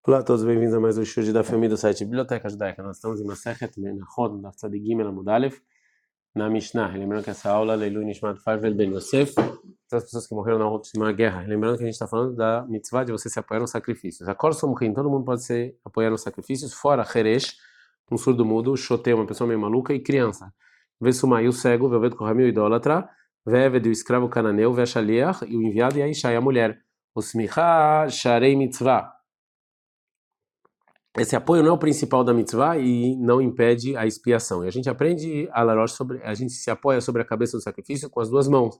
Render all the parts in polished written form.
Olá a todos, bem-vindos a mais um show da família do site Biblioteca Judaica. Nós estamos em Masechet Menachot, na Tzadik Gimel Amud Aleph, na Mishnah. Lembrando que essa aula, Leilu Nishmat Farvel Ben Yosef, as pessoas que morreram na última guerra. Lembrando que a gente está falando da mitzvah de você se apoiar nos sacrifícios. A Kor Somrim, todo mundo pode se apoiar nos sacrifícios, fora Heresh, um surdo mudo, Shoté, uma pessoa meio maluca, e criança. Vesumai, o cego, Velvet Kohamil, o idólatra, Veved, o escravo cananeu, Veshaliach, e o enviado, e a Isha, a mulher. O Smicha, Sharei Mitzvah. Esse apoio não é o principal da mitzvah e não impede a expiação. E a gente aprende a gente se apoia sobre a cabeça do sacrifício com as duas mãos.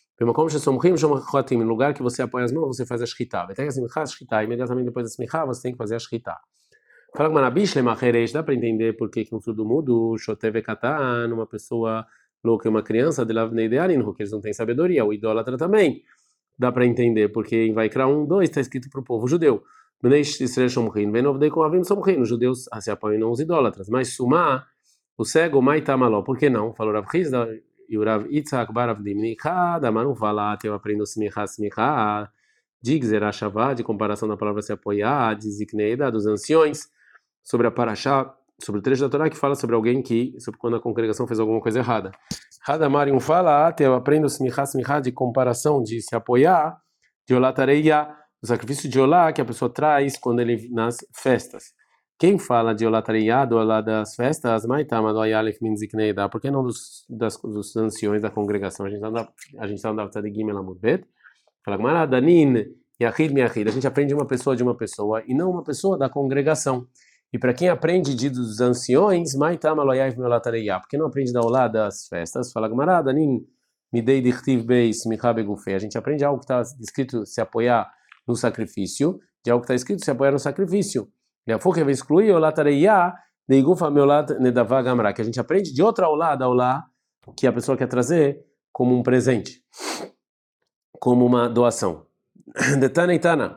No lugar que você apoia as mãos, você faz a shkita. Imediatamente depois da smicha, você tem que fazer a shkita. Fala com Manabish, dá para entender por que um surdo mudo, shoteve katan, uma pessoa louca e uma criança, que eles não têm sabedoria, o idólatra também. Dá para entender, porque em Vaikra 1:2 está escrito para o povo judeu. Os judeus se apoiam não os idólatras. Mas Sumá, o cego, Maitamaló, por que não? Falou Rav Hizda e o Rav Itzhak Barav Dimni, cada não fala que eu aprendo smicha, de Gzerashavá, de comparação da palavra se apoiar, de Zikneida, dos anciões, sobre a Parashá, sobre o trecho da Torá que fala sobre alguém sobre quando a congregação fez alguma coisa errada. Hadamarium fala, eu aprendo smicha, de comparação, de se apoiar, de Olatareia, o sacrifício de Olá que a pessoa traz quando ele nas festas. Quem fala de Olatareia, do Olá das festas, Maitama do Ayalef Minzikneida, por que não dos anciões da congregação? A gente está andando de Gimel Amud Bet. Fala Gamara, Danin, Yahid Miahid. A gente aprende de uma pessoa e não uma pessoa da congregação. E para quem aprende dos anciões, Maitama do Ayalef Minzikneida, por que não aprende da Olá das festas? Fala Gamara, Danin, Midei Dichtiv Beis Micha Begufei. A gente aprende algo que está escrito se apoiar no sacrifício, de algo que está escrito se apoiar no sacrifício. E a Fouque vai excluir o latareia de igufa meulat nedavá gamra, que a gente aprende de outra aulá, da aulá que a pessoa quer trazer como um presente, como uma doação. Detana itana.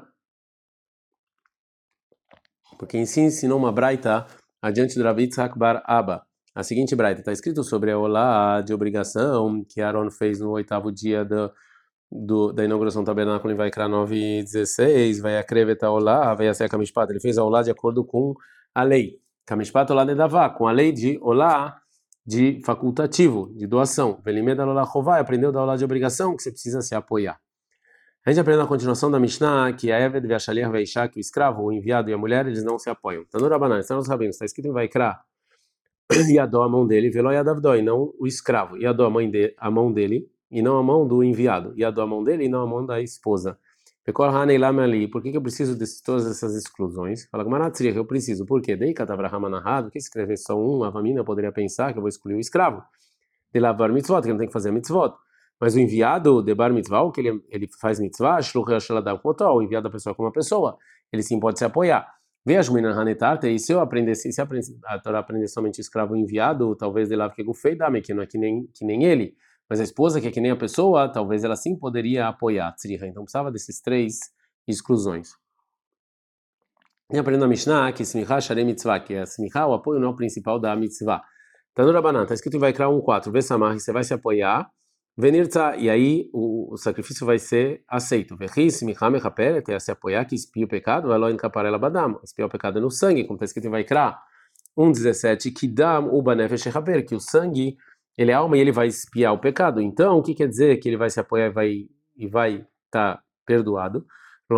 Porque em si ensinou uma braita adiante do Rav Itzhak Bar Abba. A seguinte braita está escrito sobre a aulá de obrigação que Aaron fez no 8º dia da inauguração do tabernáculo em Vaikra 9:16, vai acrevetar olá, vai ser a Kamishpat. Ele fez a olá de acordo com a lei. Kamishpat olá de davá, com a lei de olá de facultativo, de doação. Velimeda olá chová, aprendeu da olá de obrigação, que você precisa se apoiar. A gente aprende na continuação da Mishnah que a Eved, a Shaliach, a Isha, que o escravo, o enviado e a mulher, eles não se apoiam. Tanur Rabanan, está nos rabinos, está escrito em Vaikra, Yadó a mão dele, Veló Yadavdó, e não o escravo. Yadó a mão dele, e não a mão do enviado. Yadó a mão dele, e não a mão da esposa. Pekor Haneilam ali. Por que eu preciso de todas essas exclusões? Fala Gmaratzriach, eu preciso. Por quê? Dei Katavraham Anahad, que escrever só um, a família poderia pensar que eu vou excluir o escravo. De lavar mitzvot, que ele não tem que fazer mitzvot. Mas o enviado de bar mitzvah, que ele faz mitzvah, o enviado da pessoa como uma pessoa, ele sim pode se apoiar. Veja e se eu aprendesse, se a Torá aprender somente escravo enviado, talvez de lá que gufei dame, que não é que nem ele, mas a esposa que é que nem a pessoa, talvez ela sim poderia apoiar tzriha. Então precisava desses três exclusões. E aprendendo a Mishnah que smicha sharei mitzvah, que a smicha, o apoio não é o principal da mitzvah. Tanura Banan, está escrito em Vaikra 1:4, vê samar, você vai se apoiar, venirta, e aí o sacrifício vai ser aceito. Vechis, smicha mechaperet, é se apoiar, que expia o pecado, elo encaparela badam, expiar o pecado no sangue, como está escrito em Vaikra 1:17, que dam uba nefesh echaper, que o sangue, ele é alma e ele vai expiar o pecado. Então, o que quer dizer que ele vai se apoiar e vai estar perdoado?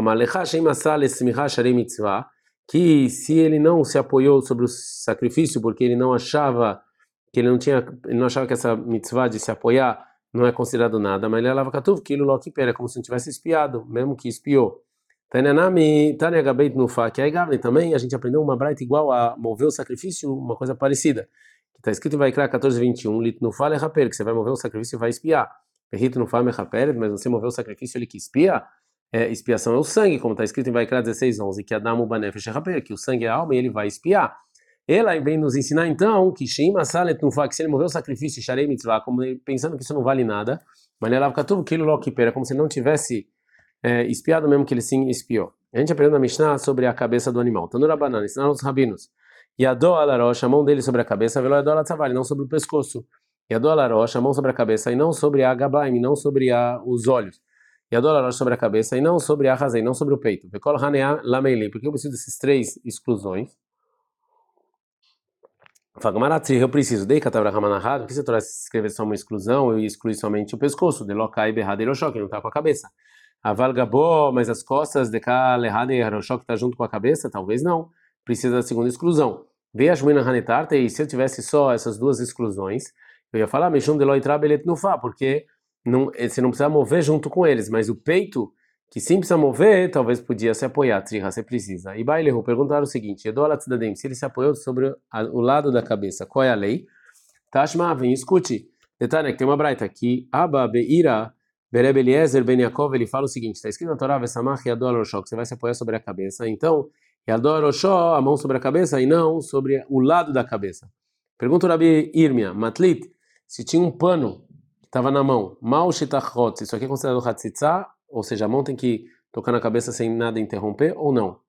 Que se ele não se apoiou sobre o sacrifício porque ele não achava que ele não achava que essa mitzvah de se apoiar não é considerado nada, mas ele lava katuv, que ele pera, como se não tivesse espiado, mesmo que espiou. Tânia Gabeit Nufa, que aí Gabne também a gente aprendeu uma braita igual a mover o sacrifício, uma coisa parecida. Que está escrito em Vaikra 14:21, Lit Nufa lechaper, que você vai mover o sacrifício e vai espiar. Perrito Nufa mechaper, mas você mover o sacrifício ele que espia, expiação é o sangue, como está escrito em Vaikra 16:11, que Adamu Banefesh Echaper, que o sangue é a alma e ele vai espiar. Ela vem nos ensinar então que Shima Salet Nufa, que se ele mover o sacrifício, Sharei Mitzvah, como pensando que isso não vale nada, mas ele lava tudo aquilo logo que pera, como se ele não tivesse espiado mesmo que ele sim espiou. A gente aprendeu na Mishnah sobre a cabeça do animal. Tanura Banana, ensinaram os rabinos. Yadó alarosh, a mão dele sobre a cabeça, velo yadó alatzavar, não sobre o pescoço. Yadó alarosh, a mão sobre a cabeça, e não sobre a gabaim, não sobre os olhos. e a dólar sobre a cabeça, e não sobre a razão, e não sobre o peito. Vekol hanea lameili, porque eu preciso desses três exclusões. Fagmaratri, eu preciso de Katabra Ramanahad, porque se eu escrever só uma exclusão, eu ia excluir somente o pescoço, de Lokai Berrada e Roshok, que não está com a cabeça. A Valgabó, mas as costas de Kalehada e Roshok está junto com a cabeça? Talvez não. Precisa da segunda exclusão. Veashmina Hanetarte, e se eu tivesse só essas duas exclusões, eu ia falar, Mishum de Loitra Belet Nufa, porque não, você não precisa mover junto com eles, mas o peito, que sim precisa mover, talvez podia se apoiar, Triha, você precisa. E Bailehu perguntaram o seguinte, Edolat Tzaddim, se ele se apoiou sobre o lado da cabeça, qual é a lei? Tashma, vem, escute. Detalhe, que tem uma braita aqui, Abba Beira, Bereb Eliezer Ben Yaakov, ele fala o seguinte, está escrito na Torá, Vesamach Yadol Roshó, que você vai se apoiar sobre a cabeça, então, Yadol Roshó, a mão sobre a cabeça, e não sobre o lado da cabeça. Pergunta o Rabi Irmia, Matlit, se tinha um pano que estava na mão, Mal Shitachot, isso aqui é considerado Hatzitza, ou seja, a mão tem que tocar na cabeça sem nada interromper, ou não?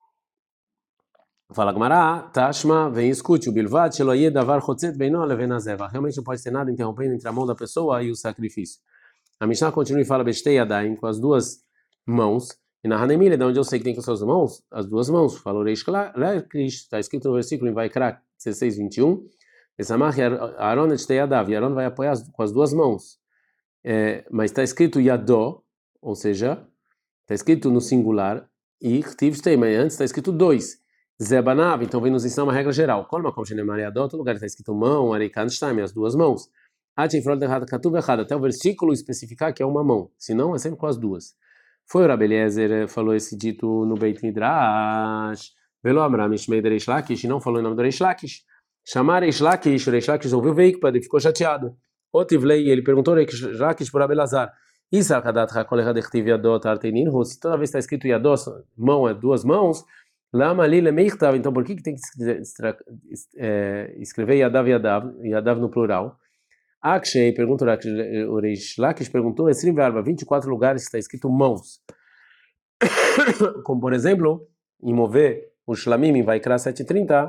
Fala Gmará, Tashma, vem escute, o Bilvat, Sheloye, Davar, Chotzet, Beino, Levenazeva. Realmente não pode ter nada interrompendo entre a mão da pessoa e o sacrifício. A Mishnah continua e fala Bestei Yadayim, com as duas mãos, e na Hanemile, de onde eu sei que tem com as suas mãos, as duas mãos. Falou Reish Lakish, está escrito no versículo em Vaikra 16, 21, Esamach Aaron Estei Yadav, e Aaron vai apoiar com as duas mãos. Mas está escrito Yadó, ou seja, está escrito no singular, e Chtiv Stei, mas antes está escrito dois. Zebanav, então vem nos ensinar uma regra geral. Qual como todo lugar está escrito mão, Areikan Shtaim, as duas mãos. Até o versículo especificar que é uma mão, senão é sempre com as duas. Foi o Rabi Eliezer, falou esse dito no Beit Midrash, Velo Amram Ishmei de Reish Lakish, e não falou em nome do Reish Lakish. Chamar Reish Lakish, o Reish Lakish ouviu o veículo, ele ficou chateado. Otivlei, ele perguntou Reish Lakish por Rabi Elazar, se toda vez está escrito Yadó, mão é duas mãos, Lama Lila Meichtav, então por que tem que escrever Yadav Yadav, Yadav no plural? Akshay, pergunta o Reish Lakish perguntou, 24 lugares está escrito mãos. Como por exemplo, em mover o Shlamim em Vaikra 7:30,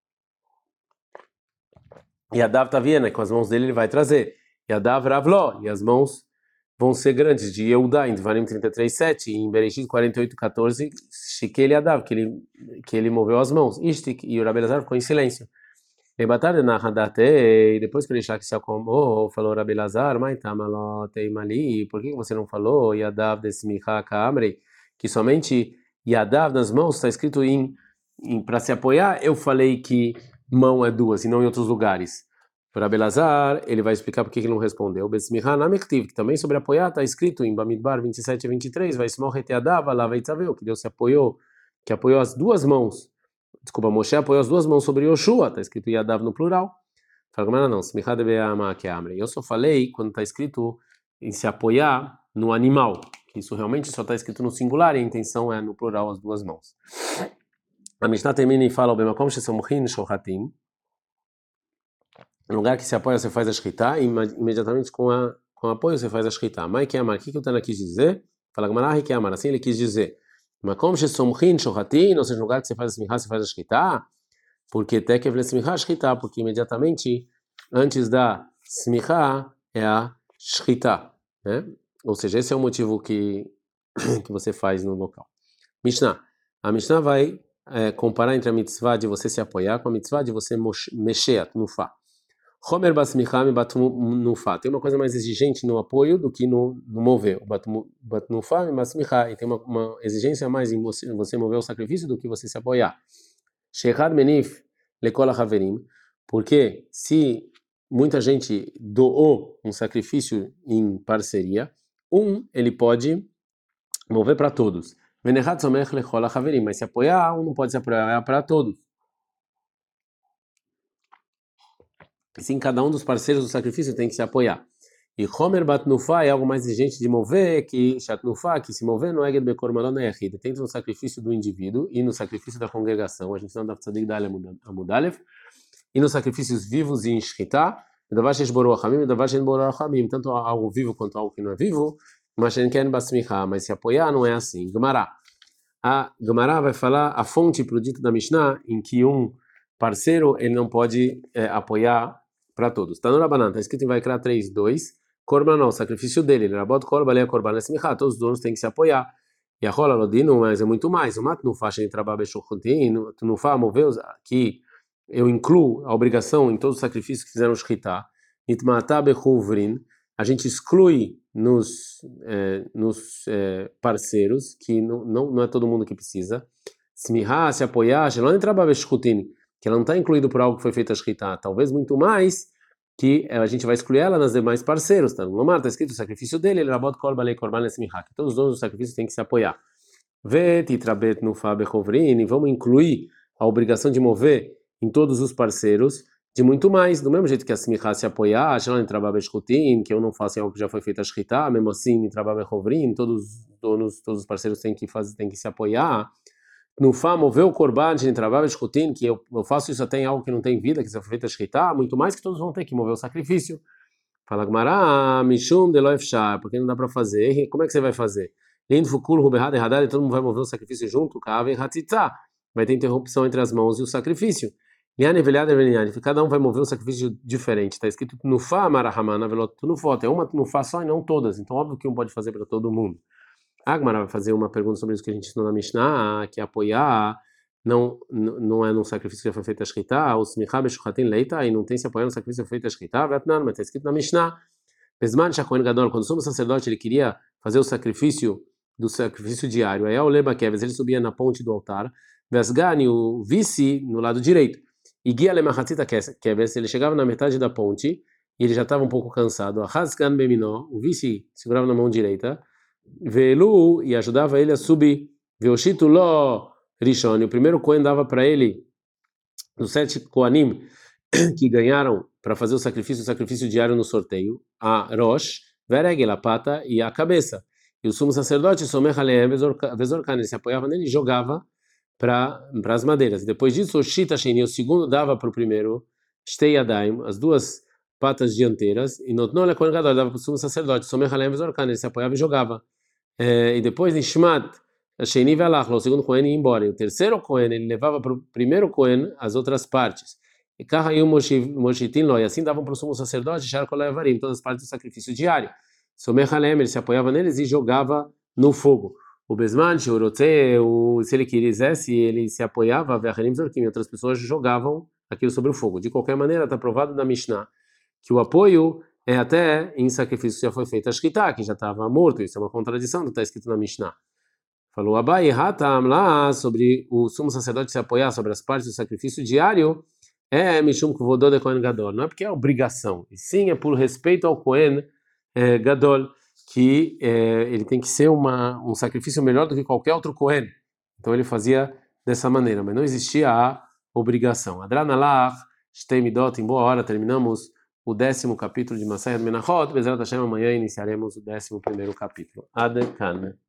Yadav Taviena, com as mãos dele ele vai trazer. Yadav Ravlo, e as mãos vão ser grandes, de Yehuda, em Devarim 33:7, e em Bereshit 48:14, Shekel Yadav, que ele moveu as mãos. Ishtik, e o Rabi Elazar ficou em silêncio. E batalha na Hadate, depois que ele que se acomodou, falou Rabi Elazar, Mali, por que você não falou Yadav desmicha ka'amrei, que somente Yadav nas mãos está escrito para se apoiar, eu falei que mão é duas e não em outros lugares. Para Rabi Elazar, ele vai explicar por que ele não respondeu. Besmicha namektiv, que também sobre apoiar está escrito em Bamidbar 27 e 23, vai se morrer Yadav, lá vai saber que Deus se apoiou, que apoiou as duas mãos. Desculpa, Moshe apoiou as duas mãos sobre Yoshua, está escrito Yadav no plural. Fala, não, eu só falei quando está escrito em se apoiar no animal, que isso realmente só está escrito no singular e a intenção é no plural as duas mãos. A Mishnah termina e fala, no lugar que se apoia você faz a shkita e imediatamente com apoio você faz a shkita. Mas que amar, o que o Tana quis dizer? Fala, que amar, assim ele quis dizer. Mas como se somchin shohatin, ou seja, no lugar que você faz a smichá, você faz a shkita, porque tekev le smichá shkita, porque imediatamente antes da smichá é a shkita, né? Ou seja, esse é o motivo que você faz no local. Mishnah. A Mishnah vai comparar entre a mitzvah de você se apoiar com a mitzvah de você mexer, nufá. Homer basmichá me batnufá. Tem uma coisa mais exigente no apoio do que no mover. O batnufá me basmichá. E tem uma exigência a mais em você mover o sacrifício do que você se apoiar. Shechad menif lekol haverim. Porque se muita gente doou um sacrifício em parceria, ele pode mover para todos. Venechat somech lekol haverim. Mas se apoiar, não pode se apoiar para todos. Sim, cada um dos parceiros do sacrifício tem que se apoiar. E Homer Batnufa é algo mais exigente de mover, que Shatnufa, que se mover no Eged Bekor Malon Yachid, tem no sacrifício do indivíduo e no sacrifício da congregação, a gente não dá para Tzadik Dalem Amudalev, e nos sacrifícios vivos e em Shkita, tanto algo vivo quanto algo que não é vivo, mas se apoiar não é assim. Gemara. A Gemara vai falar a fonte para o dito da Mishnah, em que um parceiro ele não pode apoiar para todos. Está no Rabanan, está escrito em Vaikra 3:2, Korbanó, o sacrifício dele. Rabot Korbalei Korban Lesmichá, todos os donos têm que se apoiar. E a rola Lodino, mas é muito mais. O mato não faz em trabalho Bechuchotin, tu não faz mover que eu incluo a obrigação em todos os sacrifícios que fizeram Shchitá. Nitmatá Bechuvrin, a gente exclui nos parceiros, que não é todo mundo que precisa. Smihá, se apoiar, ela não trabalha Bechuchotin, que ela não está incluída por algo que foi feito a Shchitá. Talvez muito mais que a gente vai excluir ela nas demais parceiros, tá? No Lomar está escrito o sacrifício dele, ele rabot kol balei korban lesmichá, que todos os donos do sacrifício têm que se apoiar. Vet itrabet no fabechovrin, vamos incluir a obrigação de mover em todos os parceiros de muito mais, do mesmo jeito que a smichá se apoiar, a shela entraba beshkutin, que eu não faço algo que já foi feito a shchitá, mesmo assim entraba bechovrin, todos os donos, todos os parceiros têm que se apoiar. No Fá, mover o korban de entravar escutin, que eu faço isso até em algo que não tem vida, que se for feito a shchitá, muito mais que todos vão ter que mover o sacrifício. Fala Gmará, Mishum de Loefshar, porque não dá para fazer. Como é que você vai fazer? Lindfukul, Ruberhad, Erradad, e todo mundo vai mover o sacrifício junto, Kaave, Hatitá. Vai ter interrupção entre as mãos e o sacrifício. Cada um vai mover um sacrifício diferente. Está escrito no Fá, Marahamana, Velot, no foto. É uma no Fá só e não todas. Então, óbvio que um pode fazer para todo mundo. Agmara vai fazer uma pergunta sobre isso que a gente ensinou na Mishnah, que apoiar não é num sacrifício que já foi feito a shchitá, o smichá beshuchatin leita, e não tem se apoiar no sacrifício que foi feito a shchitá, vetnan, mas está escrito na Mishnah. Pesman shakohen gadol, quando o sumo sacerdote ele queria fazer o sacrifício diário, aí o leba keves, ele subia na ponte do altar, vesgani, o vice, no lado direito, e guia lemachatzita keves, ele chegava na metade da ponte, e ele já estava um pouco cansado, a hasgan beminó, o vice segurava na mão direita, Velu, e ajudava ele a subir. Veoshito lo Rishon, o primeiro Cohen dava para ele, os 7 Kohanim que ganharam para fazer o sacrifício diário no sorteio, a Rosh, Veregel, a pata e a cabeça. E o sumo sacerdote, Somer Haleem Vezorkan, ele se apoiava nele e jogava para as madeiras. Depois disso, o Shita Sheni, o segundo, dava para o primeiro, Shtei Yadayim, as duas patas dianteiras, e Notnole Kohen Gadol, dava para o sumo sacerdote, Somer Haleem Vezorkan, ele se apoiava e jogava. E depois Nishmat, Sheni Velach, o segundo Cohen ia embora. E o terceiro Cohen, ele levava para o primeiro Cohen as outras partes. E Kahayum Moshitin Lo, e assim davam para o sumo sacerdote, Sharkolevarim, todas as partes do sacrifício diário. Somerhalem, ele se apoiava neles e jogava no fogo. O Besman, se ele quisesse, ele se apoiava, Vecharim Zorkim, outras pessoas jogavam aquilo sobre o fogo. De qualquer maneira, está provado na Mishnah que o apoio é até em sacrifício que já foi feito a shchitá, que já estava morto. Isso é uma contradição do que está escrito na Mishnah. Falou Abai Hatam lá sobre o sumo sacerdote se apoiar sobre as partes do sacrifício diário, Mishum Kvodod de Kohen Gadol. Não é porque é obrigação, e sim é por respeito ao Kohen Gadol, que ele tem que ser um sacrifício melhor do que qualquer outro Kohen. Então ele fazia dessa maneira, mas não existia a obrigação. Adranalach, Shtei Midot, em boa hora terminamos o 10º capítulo de Masechet Menachot. Bezerra Hashem, amanhã iniciaremos o 11º capítulo. Ad Kan.